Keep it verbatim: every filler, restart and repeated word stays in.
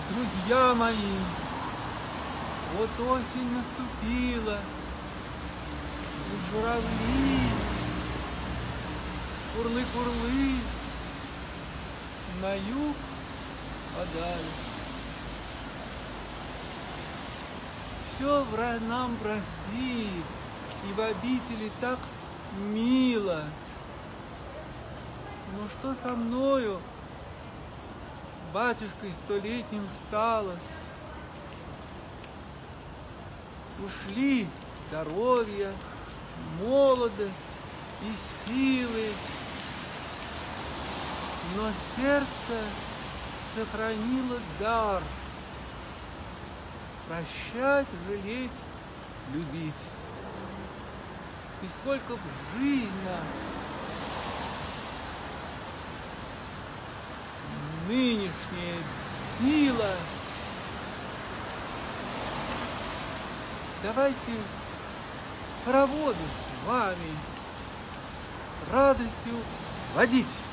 Друзья мои, вот осень наступила, и журавли, курлы-курлы, на юг подали. Все в нам просит, и в обители так мило. Но что со мною, батюшкой столетним, сталось? Ушли здоровье, молодость и силы, но сердце сохранило дар прощать, жалеть, любить. И сколько б жизнь нас нынешняя била, давайте хороводы с вами с радостью водить.